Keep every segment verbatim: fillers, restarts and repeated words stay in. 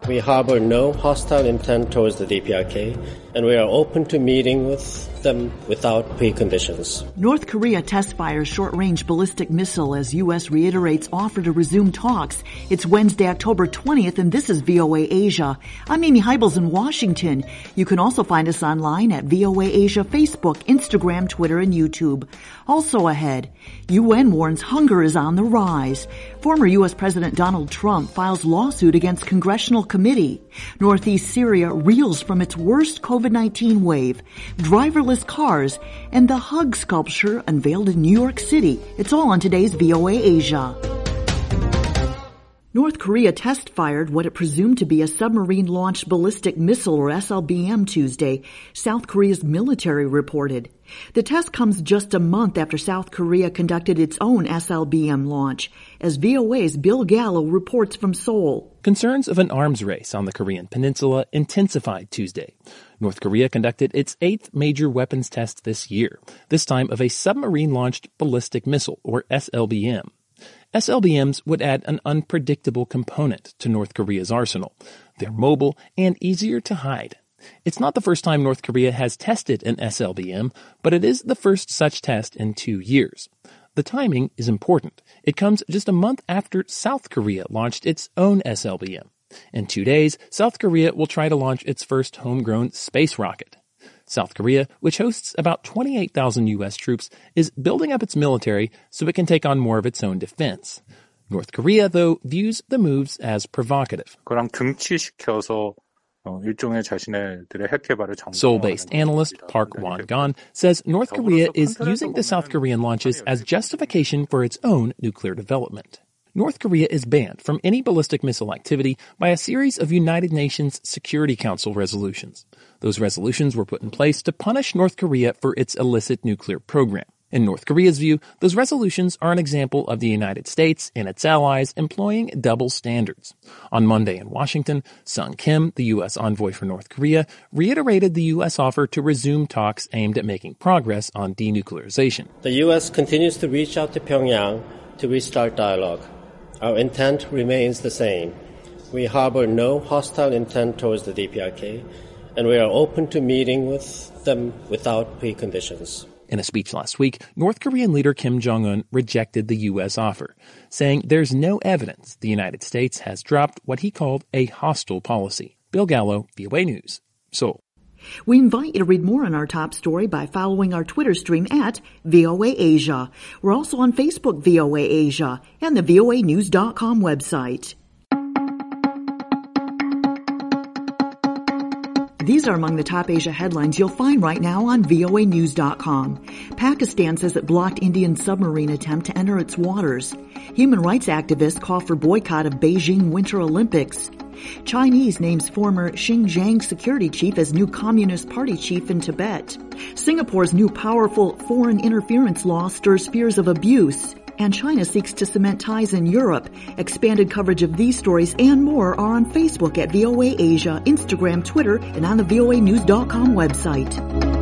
We harbor no hostile intent towards the D P R K, and we are open to meeting with them without preconditions. North Korea test fires short-range ballistic missile as U S reiterates offer to resume talks. It's Wednesday, October twentieth, and this is V O A Asia. I'm Amy Heibels in Washington. You can also find us online at V O A Asia Facebook, Instagram, Twitter, and YouTube. Also ahead, U N warns hunger is on the rise. Former U S President Donald Trump files lawsuit against congressional committee. Northeast Syria reels from its worst COVID nineteen wave. Driverless cars and the hug sculpture unveiled in New York City. It's all on today's V O A Asia. North Korea test-fired what it presumed to be a submarine-launched ballistic missile, or S L B M, Tuesday, South Korea's military reported. The test comes just a month after South Korea conducted its own S L B M launch, as V O A's Bill Gallo reports from Seoul. Concerns of an arms race on the Korean peninsula intensified Tuesday. North Korea conducted its eighth major weapons test this year, this time of a submarine-launched ballistic missile, or S L B M. S L B Ms would add an unpredictable component to North Korea's arsenal. They're mobile and easier to hide. It's not the first time North Korea has tested an S L B M, but it is the first such test in two years. The timing is important. It comes just a month after South Korea launched its own S L B M. In two days, South Korea will try to launch its first homegrown space rocket. South Korea, which hosts about twenty-eight thousand U S troops, is building up its military so it can take on more of its own defense. North Korea, though, views the moves as provocative. Seoul-based analyst Park Won-gon says North Korea is using the South Korean launches as justification for its own nuclear development. North Korea is banned from any ballistic missile activity by a series of United Nations Security Council resolutions. Those resolutions were put in place to punish North Korea for its illicit nuclear program. In North Korea's view, those resolutions are an example of the United States and its allies employing double standards. On Monday in Washington, Sung Kim, the U S envoy for North Korea, reiterated the U S offer to resume talks aimed at making progress on denuclearization. The U S continues to reach out to Pyongyang to restart dialogue. Our intent remains the same. We harbor no hostile intent towards the D P R K, and we are open to meeting with them without preconditions. In a speech last week, North Korean leader Kim Jong-un rejected the U S offer, saying there's no evidence the United States has dropped what he called a hostile policy. Bill Gallo, V O A News, Seoul. We invite you to read more on our top story by following our Twitter stream at V O A Asia. We're also on Facebook, V O A Asia, and the V O A news dot com website. These are among the top Asia headlines you'll find right now on V O A news dot com. Pakistan says it blocked Indian submarine attempt to enter its waters. Human rights activists call for boycott of Beijing Winter Olympics. Chinese names former Xinjiang security chief as new Communist Party chief in Tibet. Singapore's new powerful foreign interference law stirs fears of abuse. And China seeks to cement ties in Europe. Expanded coverage of these stories and more are on Facebook at V O A Asia, Instagram, Twitter, and on the V O A news dot com website.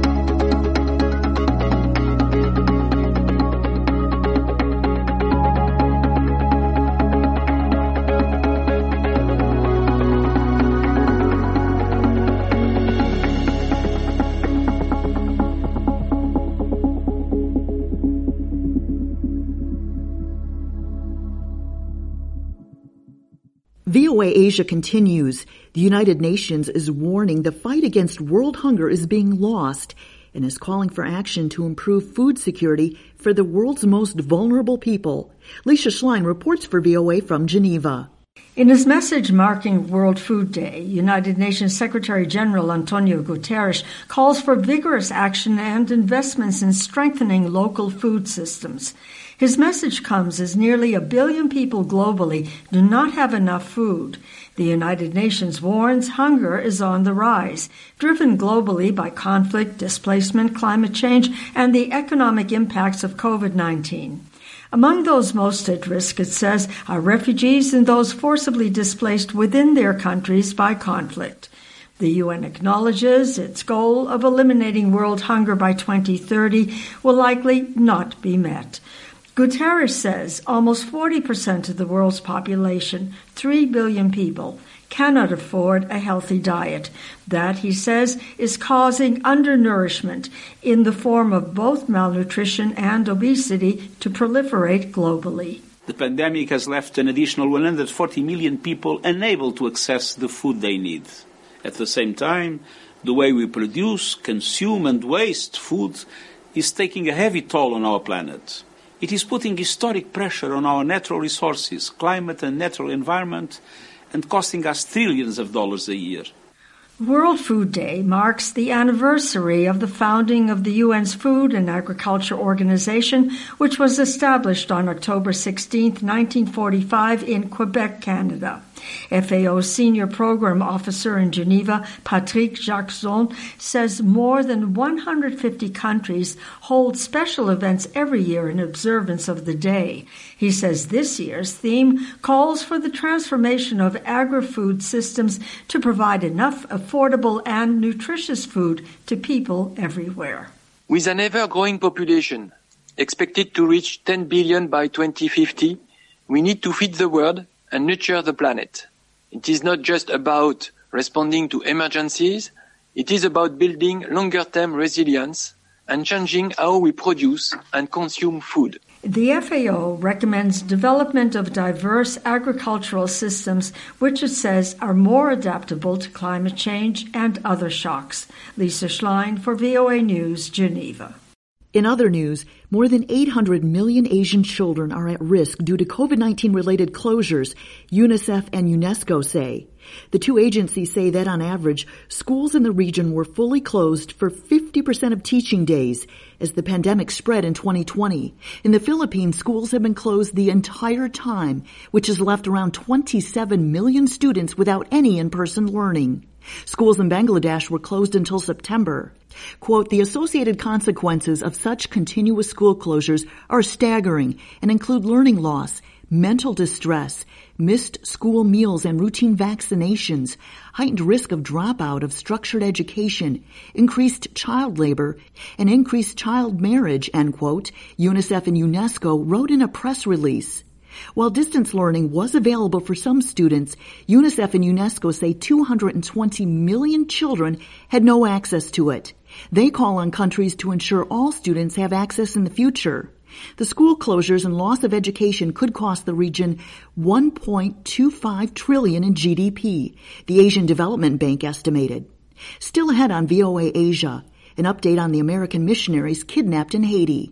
V O A Asia continues. The United Nations is warning the fight against world hunger is being lost and is calling for action to improve food security for the world's most vulnerable people. Lisa Schlein reports for V O A from Geneva. In his message marking World Food Day, United Nations Secretary General Antonio Guterres calls for vigorous action and investments in strengthening local food systems. His message comes as nearly a billion people globally do not have enough food. The United Nations warns hunger is on the rise, driven globally by conflict, displacement, climate change, and the economic impacts of COVID nineteen. Among those most at risk, it says, are refugees and those forcibly displaced within their countries by conflict. The U N acknowledges its goal of eliminating world hunger by twenty thirty will likely not be met. Guterres says almost forty percent of the world's population, three billion people, cannot afford a healthy diet. That, he says, is causing undernourishment in the form of both malnutrition and obesity to proliferate globally. The pandemic has left an additional one hundred forty million people unable to access the food they need. At the same time, the way we produce, consume and waste food is taking a heavy toll on our planet. It is putting historic pressure on our natural resources, climate and natural environment, and costing us trillions of dollars a year. World Food Day marks the anniversary of the founding of the U N's Food and Agriculture Organization, which was established on October sixteenth, nineteen forty-five in Quebec, Canada. F A O Senior Program Officer in Geneva, Patrick Jacquezon, says more than one hundred fifty countries hold special events every year in observance of the day. He says this year's theme calls for the transformation of agri-food systems to provide enough affordable and nutritious food to people everywhere. With an ever-growing population, expected to reach ten billion by twenty fifty, we need to feed the world and nurture the planet. It is not just about responding to emergencies, it is about building longer-term resilience and changing how we produce and consume food. The F A O recommends development of diverse agricultural systems, which it says are more adaptable to climate change and other shocks. Lisa Schlein for V O A News, Geneva. In other news, more than eight hundred million Asian children are at risk due to COVID nineteen related closures, UNICEF and UNESCO say. The two agencies say that on average, schools in the region were fully closed for fifty percent of teaching days as the pandemic spread in twenty twenty. In the Philippines, schools have been closed the entire time, which has left around twenty-seven million students without any in-person learning. Schools in Bangladesh were closed until September. Quote, the associated consequences of such continuous school closures are staggering and include learning loss, mental distress, missed school meals and routine vaccinations, heightened risk of dropout of structured education, increased child labor, and increased child marriage, end quote, UNICEF and UNESCO wrote in a press release. While distance learning was available for some students, UNICEF and UNESCO say two hundred twenty million children had no access to it. They call on countries to ensure all students have access in the future. The school closures and loss of education could cost the region one point two five trillion dollars in G D P, the Asian Development Bank estimated. Still ahead on V O A Asia, an update on the American missionaries kidnapped in Haiti.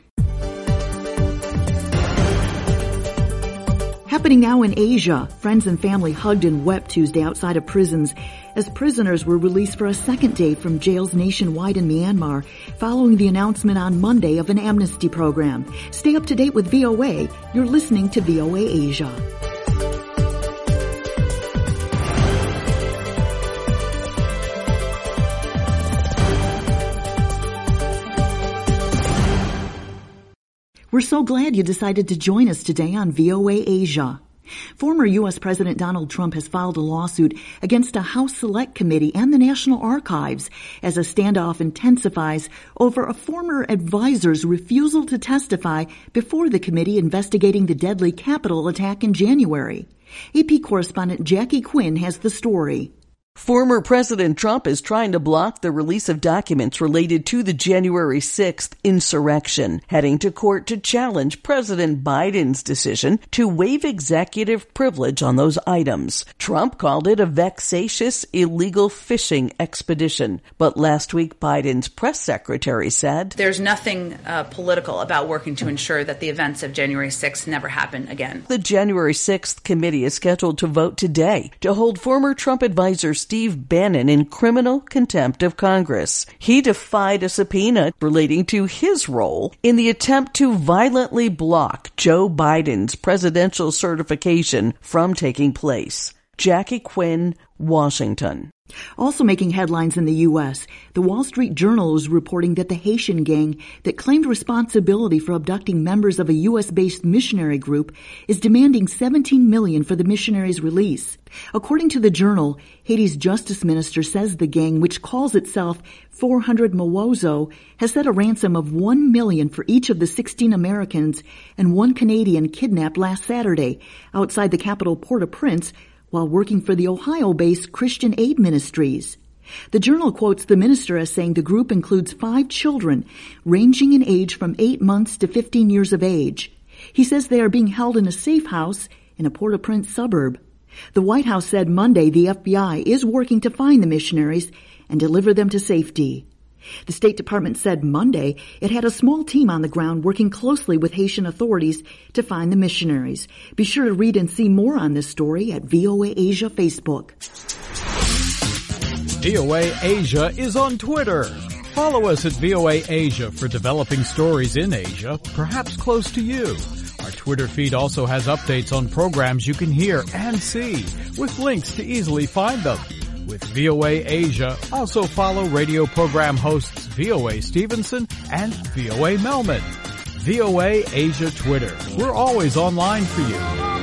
Happening now in Asia, friends and family hugged and wept Tuesday outside of prisons as prisoners were released for a second day from jails nationwide in Myanmar following the announcement on Monday of an amnesty program. Stay up to date with V O A. You're listening to V O A Asia. We're so glad you decided to join us today on V O A Asia. Former U S President Donald Trump has filed a lawsuit against a House Select Committee and the National Archives as a standoff intensifies over a former advisor's refusal to testify before the committee investigating the deadly Capitol attack in January. A P correspondent Jackie Quinn has the story. Former President Trump is trying to block the release of documents related to the January sixth insurrection, heading to court to challenge President Biden's decision to waive executive privilege on those items. Trump called it a vexatious, illegal fishing expedition. But last week, Biden's press secretary said, there's nothing uh, political about working to ensure that the events of January sixth never happen again. The January sixth committee is scheduled to vote today to hold former Trump advisor Steve Bannon in criminal contempt of Congress. He defied a subpoena relating to his role in the attempt to violently block Joe Biden's presidential certification from taking place. Jackie Quinn, Washington. Also making headlines in the U S, the Wall Street Journal is reporting that the Haitian gang that claimed responsibility for abducting members of a U S-based missionary group is demanding seventeen million dollars for the missionaries' release. According to the Journal, Haiti's justice minister says the gang, which calls itself four hundred Mawozo, has set a ransom of one million dollars for each of the sixteen Americans and one Canadian kidnapped last Saturday outside the capital Port-au-Prince while working for the Ohio-based Christian Aid Ministries. The Journal quotes the minister as saying the group includes five children, ranging in age from eight months to fifteen years of age. He says they are being held in a safe house in a Port-au-Prince suburb. The White House said Monday the F B I is working to find the missionaries and deliver them to safety. The State Department said Monday it had a small team on the ground working closely with Haitian authorities to find the missionaries. Be sure to read and see more on this story at V O A Asia Facebook. V O A Asia is on Twitter. Follow us at V O A Asia for developing stories in Asia, perhaps close to you. Our Twitter feed also has updates on programs you can hear and see, with links to easily find them. With V O A Asia, also follow radio program hosts V O A Stevenson and V O A Melman. V O A Asia Twitter. We're always online for you.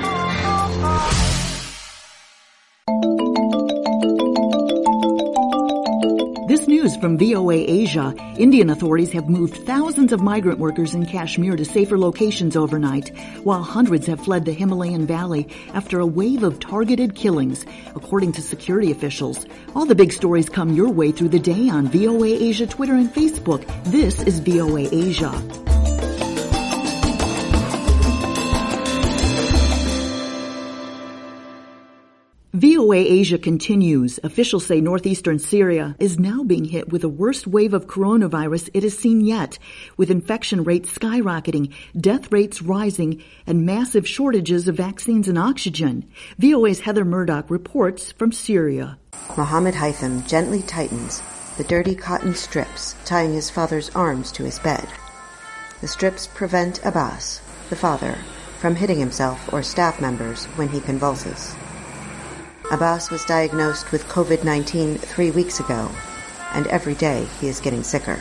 This news from V O A Asia. Indian authorities have moved thousands of migrant workers in Kashmir to safer locations overnight, while hundreds have fled the Himalayan valley after a wave of targeted killings, according to security officials. All the big stories come your way through the day on V O A Asia Twitter and Facebook. This is V O A Asia. V O A Asia continues. Officials say northeastern Syria is now being hit with the worst wave of coronavirus it has seen yet, with infection rates skyrocketing, death rates rising, and massive shortages of vaccines and oxygen. V O A's Heather Murdoch reports from Syria. Mohammed Haitham gently tightens the dirty cotton strips tying his father's arms to his bed. The strips prevent Abbas, the father, from hitting himself or staff members when he convulses. Abbas was diagnosed with covid nineteen three weeks ago, and every day he is getting sicker.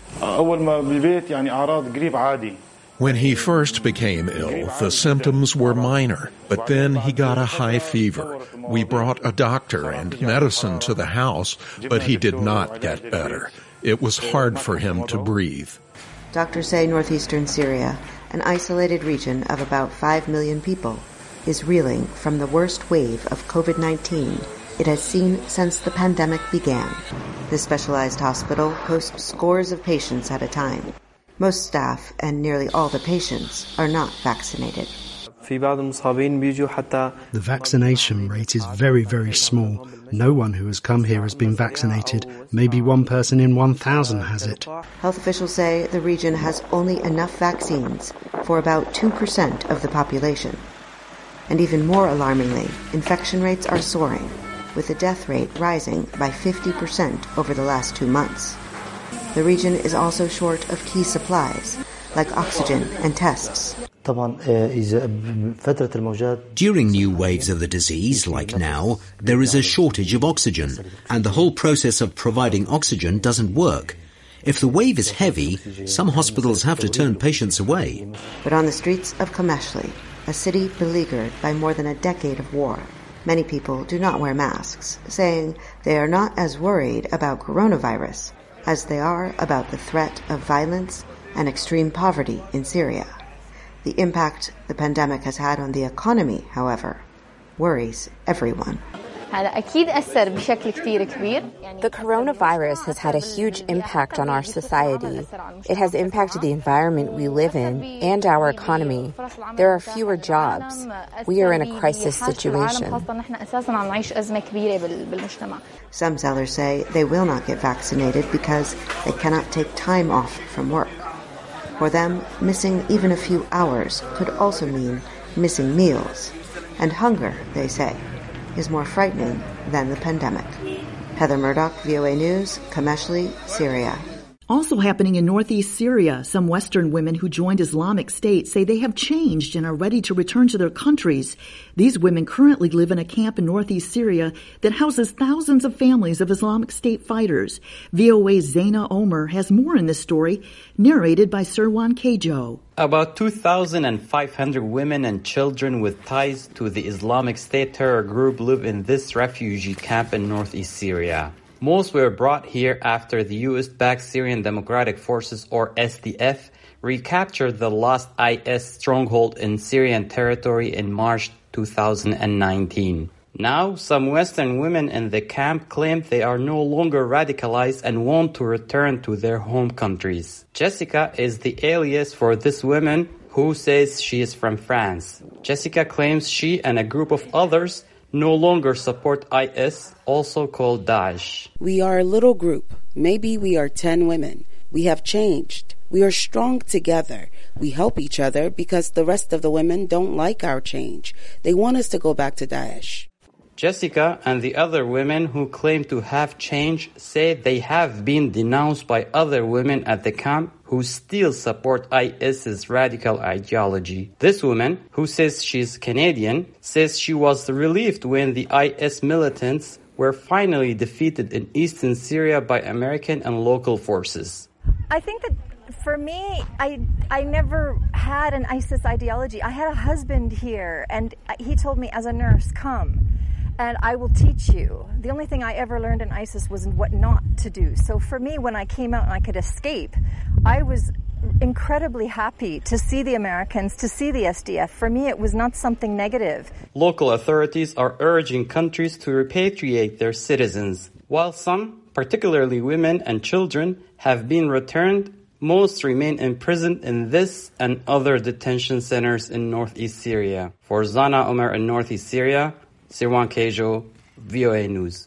When he first became ill, the symptoms were minor, but then he got a high fever. We brought a doctor and medicine to the house, but he did not get better. It was hard for him to breathe. Doctors say northeastern Syria, an isolated region of about five million people, is reeling from the worst wave of covid nineteen it has seen since the pandemic began. The specialized hospital hosts scores of patients at a time. Most staff and nearly all the patients are not vaccinated. The vaccination rate is very, very small. No one who has come here has been vaccinated. Maybe one person in one thousand has it. Health officials say the region has only enough vaccines for about two percent of the population. And even more alarmingly, infection rates are soaring, with the death rate rising by fifty percent over the last two months. The region is also short of key supplies, like oxygen and tests. During new waves of the disease, like now, there is a shortage of oxygen, and the whole process of providing oxygen doesn't work. If the wave is heavy, some hospitals have to turn patients away. But on the streets of Qamishli, a city beleaguered by more than a decade of war, many people do not wear masks, saying they are not as worried about coronavirus as they are about the threat of violence and extreme poverty in Syria. The impact the pandemic has had on the economy, however, worries everyone. The coronavirus has had a huge impact on our society. It has impacted the environment we live in and our economy. There are fewer jobs. We are in a crisis situation. Some sellers say they will not get vaccinated because they cannot take time off from work. For them, missing even a few hours could also mean missing meals. And hunger, they say, is more frightening than the pandemic. Heather Murdoch, V O A News, Qamishli, Syria. Also happening in northeast Syria, some Western women who joined Islamic State say they have changed and are ready to return to their countries. These women currently live in a camp in northeast Syria that houses thousands of families of Islamic State fighters. V O A's Zaina Omer has more in this story, narrated by Sirwan Kejo. About two thousand five hundred women and children with ties to the Islamic State terror group live in this refugee camp in northeast Syria. Most were brought here after the U S-backed Syrian Democratic Forces, or S D F, recaptured the lost I S stronghold in Syrian territory in March two thousand nineteen. Now, some Western women in the camp claim they are no longer radicalized and want to return to their home countries. Jessica is the alias for this woman who says she is from France. Jessica claims she and a group of others no longer support I S, also called Daesh. We are a little group. Maybe we are ten women. We have changed. We are strong together. We help each other because the rest of the women don't like our change. They want us to go back to Daesh. Jessica and the other women who claim to have changed say they have been denounced by other women at the camp who still support IS's radical ideology. This woman, who says she's Canadian, says she was relieved when the I S militants were finally defeated in eastern Syria by American and local forces. I think that for me, I I never had an ISIS ideology. I had a husband here, and he told me as a nurse, come, and I will teach you. The only thing I ever learned in ISIS was what not to do. So for me, when I came out and I could escape, I was incredibly happy to see the Americans, to see the S D F. For me, it was not something negative. Local authorities are urging countries to repatriate their citizens. While some, particularly women and children, have been returned, most remain imprisoned in this and other detention centers in northeast Syria. For Zaina Omer in northeast Syria, Sirwan Kejo, V O A News.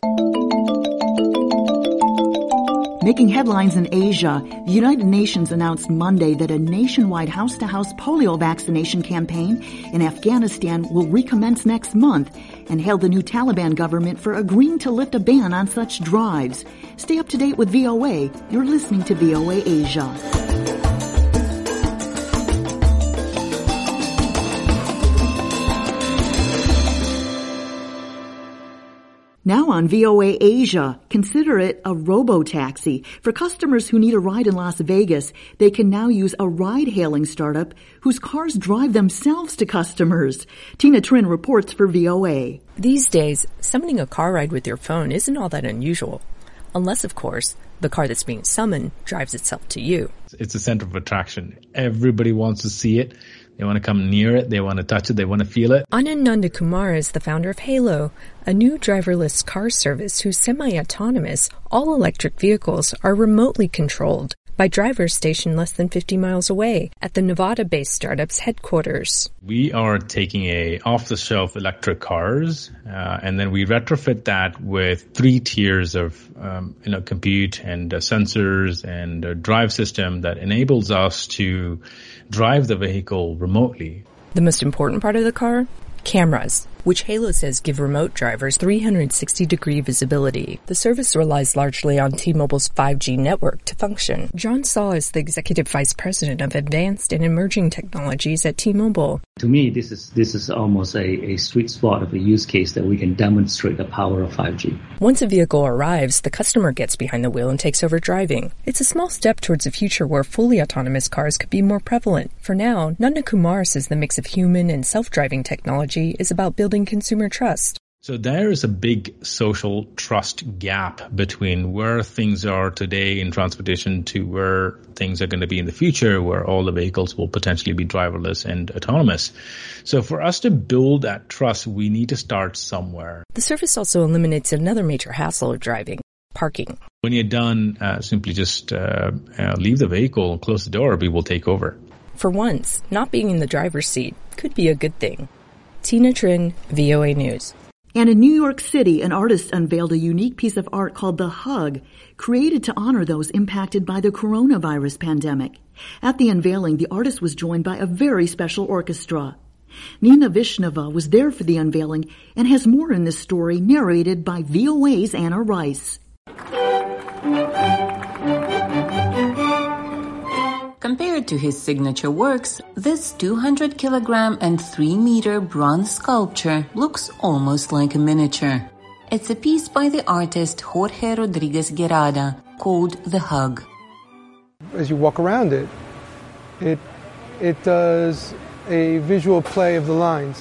Making headlines in Asia, the United Nations announced Monday that a nationwide house-to-house polio vaccination campaign in Afghanistan will recommence next month and hailed the new Taliban government for agreeing to lift a ban on such drives. Stay up to date with V O A. You're listening to V O A Asia. Now on V O A Asia, consider it a robo-taxi. For customers who need a ride in Las Vegas, they can now use a ride-hailing startup whose cars drive themselves to customers. Tina Trin reports for V O A. These days, summoning a car ride with your phone isn't all that unusual. Unless, of course, the car that's being summoned drives itself to you. It's a center of attraction. Everybody wants to see it. They want to come near it. They want to touch it. They want to feel it. Anand Nandakumar is the founder of Halo, a new driverless car service whose semi-autonomous, all-electric vehicles are remotely controlled by drivers stationed less than fifty miles away at the Nevada-based startup's headquarters. We are taking a off-the-shelf electric cars, uh, and then we retrofit that with three tiers of um, you know, compute and uh, sensors and a drive system that enables us to drive the vehicle remotely. The most important part of the car? Cameras, which Halo says give remote drivers three hundred sixty degree visibility. The service relies largely on T-Mobile's five G network to function. John Saw is the Executive Vice President of Advanced and Emerging Technologies at T-Mobile. To me, this is this is almost a, a sweet spot of a use case that we can demonstrate the power of five G. Once a vehicle arrives, the customer gets behind the wheel and takes over driving. It's a small step towards a future where fully autonomous cars could be more prevalent. For now, Nandakumar says the mix of human and self-driving technology is about building consumer trust. So there is a big social trust gap between where things are today in transportation to where things are going to be in the future, where all the vehicles will potentially be driverless and autonomous. So for us to build that trust, we need to start somewhere. The service also eliminates another major hassle of driving: parking. When you're done, uh, simply just uh, uh, leave the vehicle, close the door, we will take over. For once, not being in the driver's seat could be a good thing. Tina Trin, V O A News. And in New York City, an artist unveiled a unique piece of art called The Hug, created to honor those impacted by the coronavirus pandemic. At the unveiling, the artist was joined by a very special orchestra. Nina Vishneva was there for the unveiling and has more in this story narrated by V O A's Anna Rice. Compared to his signature works, this two hundred kilogram and three meter bronze sculpture looks almost like a miniature. It's a piece by the artist Jorge Rodriguez Guerrada called The Hug. As you walk around it, it, it does a visual play of the lines.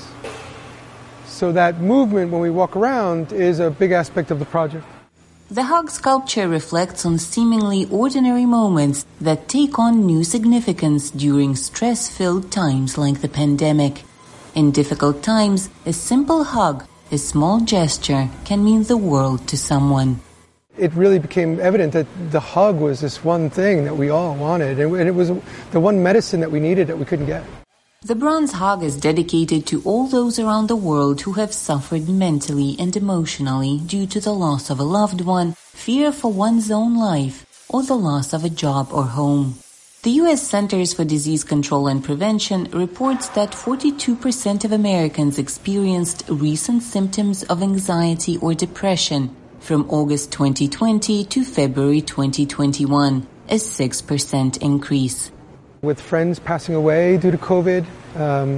So that movement when we walk around is a big aspect of the project. The Hug sculpture reflects on seemingly ordinary moments that take on new significance during stress-filled times like the pandemic. In difficult times, a simple hug, a small gesture, can mean the world to someone. It really became evident that the hug was this one thing that we all wanted, and it was the one medicine that we needed that we couldn't get. The bronze hug is dedicated to all those around the world who have suffered mentally and emotionally due to the loss of a loved one, fear for one's own life, or the loss of a job or home. The U S Centers for Disease Control and Prevention reports that forty-two percent of Americans experienced recent symptoms of anxiety or depression from August twenty twenty to February twenty twenty-one, a six percent increase. With friends passing away due to COVID, um,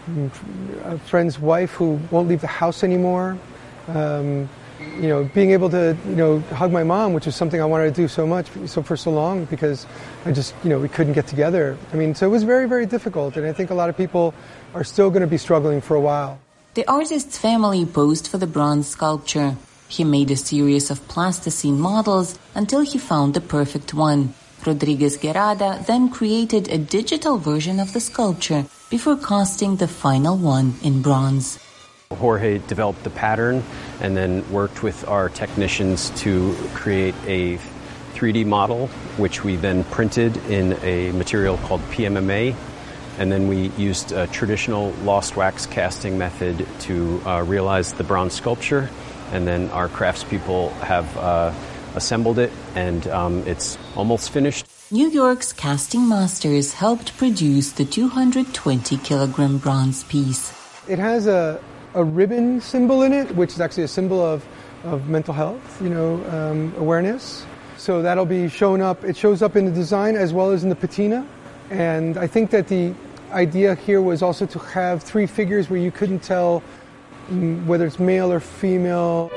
a friend's wife who won't leave the house anymore, um, you know, being able to, you know, hug my mom, which is something I wanted to do so much, so for so long, because I just, you know, we couldn't get together. I mean, so it was very, very difficult, and I think a lot of people are still going to be struggling for a while. The artist's family posed for the bronze sculpture. He made a series of plasticine models until he found the perfect one. Rodriguez Guerrada then created a digital version of the sculpture before casting the final one in bronze. Jorge developed the pattern and then worked with our technicians to create a three D model, which we then printed in a material called P M M A. And then we used a traditional lost wax casting method to uh, realize the bronze sculpture. And then our craftspeople have uh, assembled it, and um, it's almost finished. New York's casting masters helped produce the two hundred twenty kilogram bronze piece. It has a, a ribbon symbol in it, which is actually a symbol of, of mental health, you know, um, awareness. So that'll be shown up. It shows up in the design as well as in the patina. And I think that the idea here was also to have three figures where you couldn't tell um, whether it's male or female.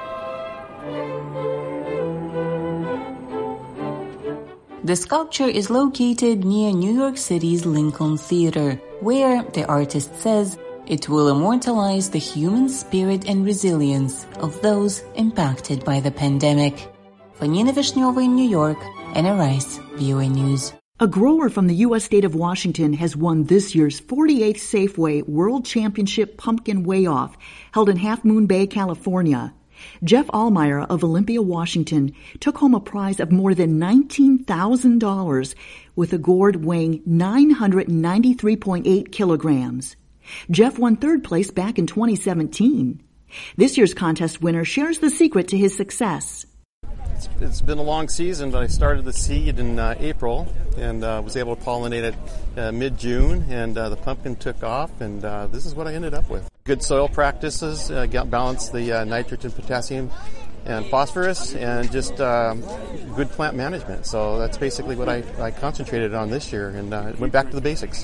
The sculpture is located near New York City's Lincoln Theater, where, the artist says, it will immortalize the human spirit and resilience of those impacted by the pandemic. Vanina Vishneva in New York, Anna Rice, V O A News. A grower from the U S state of Washington has won this year's forty-eighth Safeway World Championship Pumpkin Weigh-Off, held in Half Moon Bay, California. Jeff Allmeyer of Olympia, Washington, took home a prize of more than nineteen thousand dollars with a gourd weighing nine hundred ninety-three point eight kilograms. Jeff won third place back in twenty seventeen. This year's contest winner shares the secret to his success. It's, it's been a long season, but I started the seed in uh, April and uh, was able to pollinate it uh, mid-June, and uh, the pumpkin took off, and uh, this is what I ended up with. Good soil practices, uh, balance the uh, nitrogen, potassium, and phosphorus, and just um, good plant management. So that's basically what I, I concentrated on this year, and uh, went back to the basics.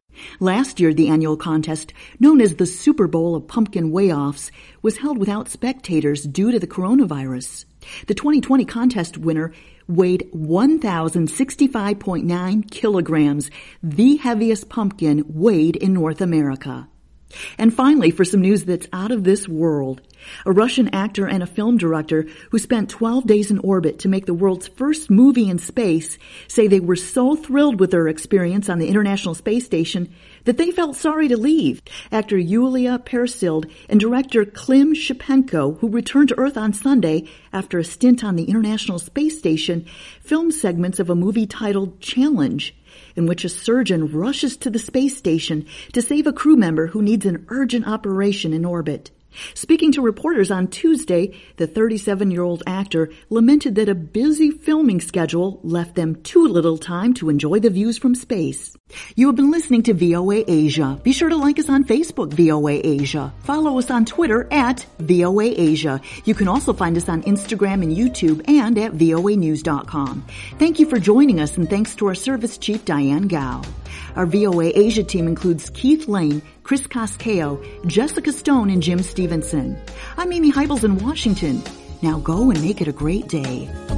Last year, the annual contest, known as the Super Bowl of Pumpkin Weigh-Offs, was held without spectators due to the coronavirus. The twenty twenty contest winner weighed one thousand sixty-five point nine kilograms, the heaviest pumpkin weighed in North America. And finally, for some news that's out of this world, a Russian actor and a film director who spent twelve days in orbit to make the world's first movie in space say they were so thrilled with their experience on the International Space Station that they felt sorry to leave. Actor Yulia Peresild and director Klim Shipenko, who returned to Earth on Sunday after a stint on the International Space Station, filmed segments of a movie titled Challenge, in which a surgeon rushes to the space station to save a crew member who needs an urgent operation in orbit. Speaking to reporters on Tuesday, the thirty-seven-year-old actor lamented that a busy filming schedule left them too little time to enjoy the views from space. You have been listening to V O A Asia. Be sure to like us on Facebook, V O A Asia. Follow us on Twitter at V O A Asia. You can also find us on Instagram and YouTube and at V O A news dot com. Thank you for joining us, and thanks to our service chief, Diane Gao. Our V O A Asia team includes Keith Lane, Chris Casqueo, Jessica Stone, and Jim Stevenson. I'm Amy Heibels in Washington. Now go and make it a great day.